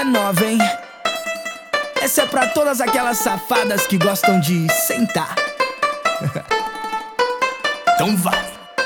é nova, hein? Essa é pra todas aquelas safadas que gostam de sentar. Então vai.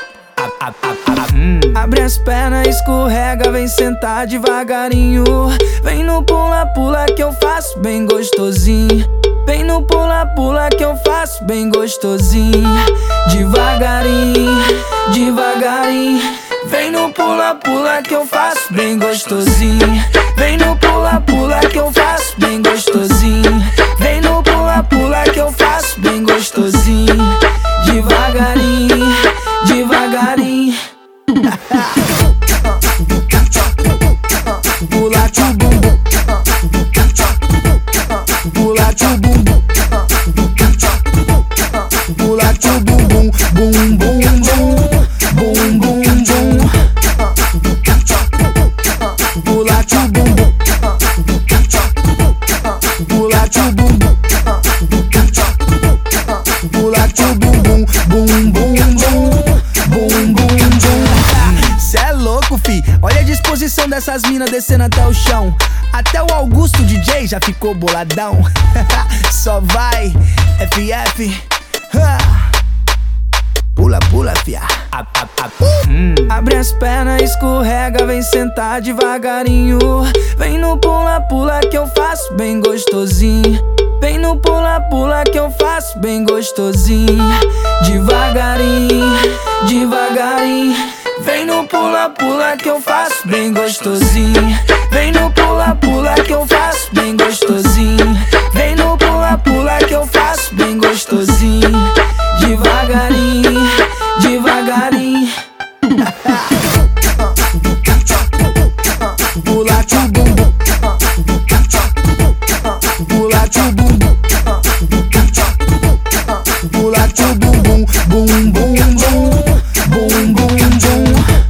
Abre as pernas, escorrega, vem sentar devagarinho. Vem no pula-pula que eu faço bem gostosinho. Vem no pula-pula que eu faço bem gostosinho. Devagarinho, devagarinho. Vem no pula-pula que eu faço bem gostosinho. Vem no pula-pula que eu faço bem gostosinho. Vem no pula-pula que eu faço bem gostosinho. Devagarinho, devagarinho. Pula tchu bumbum, pula tchu bumbum, pula tchu bumbum, bum bum bum, bum bum bum. Pula tchu bumbum, pula tchu bumbum, pula tchu bumbum, bum bum bum, bum bum bum. Cê é louco, fi, olha a disposição dessas minas descendo até o chão. Até o Augusto DJ já ficou boladão. Só vai, FF. Pula, pula, fia. Abre as pernas, escorrega, vem sentar devagarinho. Vem no pula-pula que eu faço bem gostosinho. Vem no pula-pula que eu faço bem gostosinho. Devagarinho, devagarinho. Vem no pula-pula que eu faço bem gostosinho. Vem no pula-pula que eu faço bem gostosinho. Vem no pula-pula que eu faço bem gostosinho. Devagarinho, devagarinho. Pula tchu bumbum, pula tchu bumbum, pula tchu bumbum, bum bum bum, bum bum bum.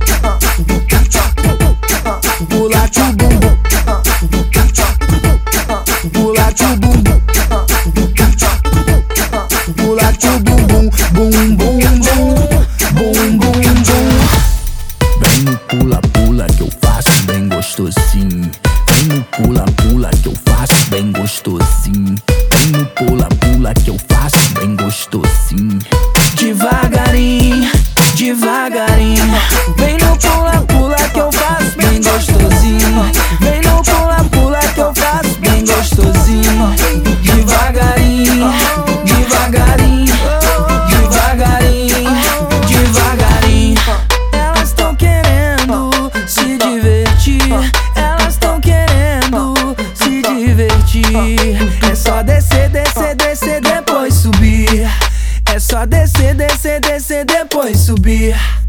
Pula tchu bumbum, pula tchu bumbum, pula tchu bumbum, bum bum bum, bum bum bum. Vem no pula-pula que eu faço bem gostosinho. Vem no pula-pula que eu faço bem gostosinho. Vem no pula-pula que eu faço bem gostosinho. Devagarinho, devagarinho. Vem no pula-pula que eu faço bem gostosinho. Vem no pula-pula que eu faço bem gostosinho. Devagarinho, devagarinho, devagarinho, devagarinho. Elas tão querendo se divertir. Elas tão querendo se divertir. É só descer, descer, descer, depois subir. É só descer, descer, descer, depois subir.